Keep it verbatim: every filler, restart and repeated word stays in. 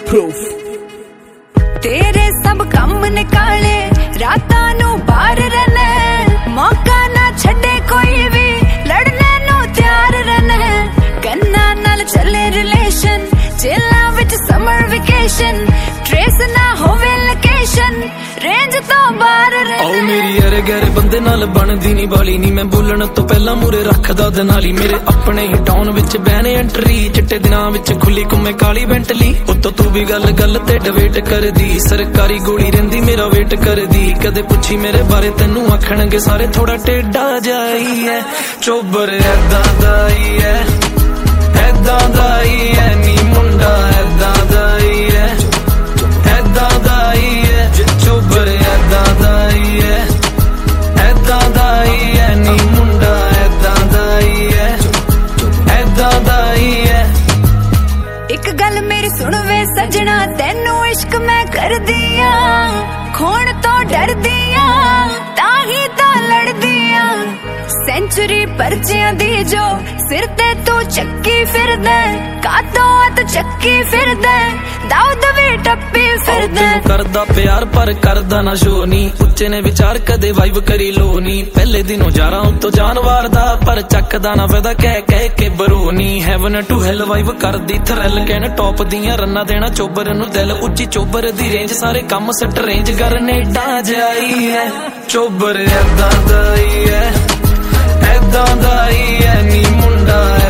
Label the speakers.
Speaker 1: proof
Speaker 2: तेरे सब कम निकाले रातां नू बाहर रहना मौका ना छड़े कोई भी लड़ने नू तैयार रहना गन्ना नाल चले रिलेशन चेला विच समर वेकेशन ट्रेस ना होवे लोकेशन रेंज तो बाहर रहना
Speaker 3: आओ मेरी यारे गैर बंदे नाल बनदी नी बाली नी मैं बोलण तो पहला मूरे रखदा दनाली मेरे अपने ही टाउन विच बहने एंट्री चिट्टे दिनां विच खुली घुमे काली बेंटली उत्तों तू भी गल गल ते डिबेट करदी सरकारी गोली रहिंदी मेरा वेट करदी कदे पुछी मेरे बारे तैनू आखणगे सारे थोड़ा टेढ़ा जाई है चोबर ऐदां दा ही है ऐदां दा ही है नी मुंडा ऐदां दा ही है ऐदां दा ही है चोबर ऐदां दा ही है ऐदां दा ही है नी मुंडा ऐदां दा ही है ऐदां दा ही है
Speaker 2: एक गल मेरी सुन वे सजना तैनू इश्क मैं कर दिया खोण तो डर दिया ताही तो लड़ दिया सेंचुरी परचियां दी जो सिर ते तू चक्की फिरदा कातो हथ चक्की फिरदा दाऊद भी टप्पी फिरदा
Speaker 3: करदा प्यार पर करदा ना शो नी उच्चे ने विचार कदे वाइब करी लो नी पहले दिनों जारा तो जानवर दा पर चकदा ना फायदा कह कह के बरोनी हेवन टू हेल वाइब करदी थ्रिल कहन टॉप दियां रन्ना देना चोबर नु दिल उच्ची चोबर दी रेंज सारे कम सट रेंज करने डा जाई है चोबर ऐदां दा ही है ऐदां दा ही है नी मुंडा